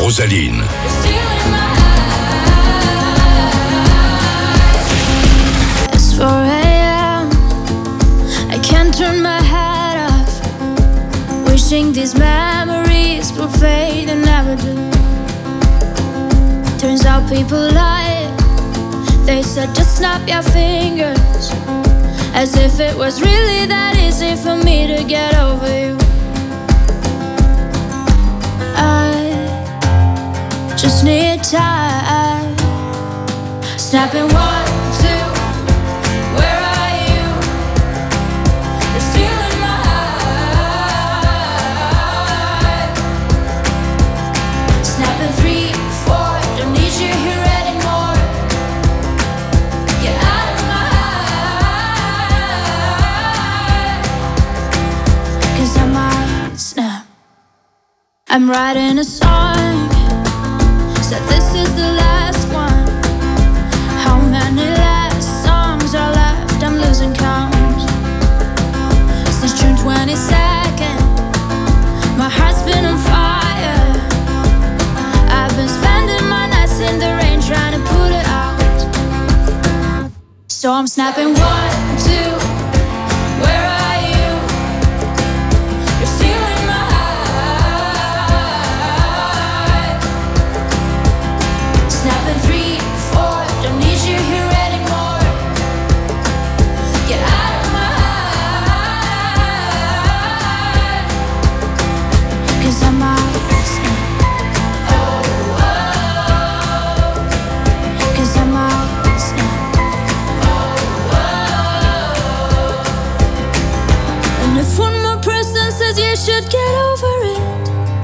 Rosaline. It's 4 a.m. I can't turn my head off, wishing these memories will fade and never do. Turns out people lie. They said just snap your fingers, as if it was really that easy for me to get over you. I just need time. Snapping 1, 2. Where are you? You're stealing my heart. Snapping 3, 4. Don't need you here anymore. Get out of my heart. 'Cause I might snap. I'm writing a song, said this is the last one. How many last songs are left? I'm losing count. Since June 22nd, my heart's been on fire. I've been spending my nights in the rain trying to put it out. So I'm snapping 1, 2. Where are you? You're stealing my heart. Snapping 3, 4. Don't need you here anymore. Get out of my heart. 'Cause I might snap. Oh, oh. 'Cause I might snap. Oh, oh. And if one more person says you should get over it,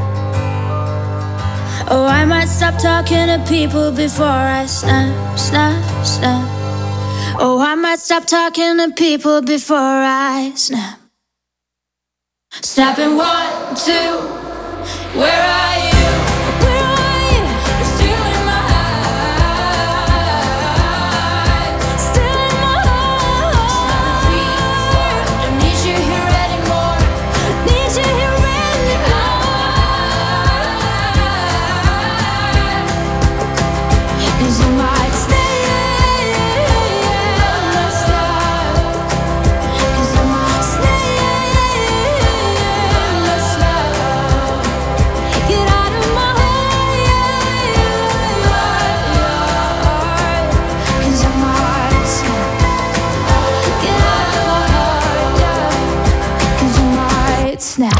oh, I might stop talking to people before I snap, snap, snap. Oh, I might stop talking to people before I snap. Snapping 1, 2. Where are you?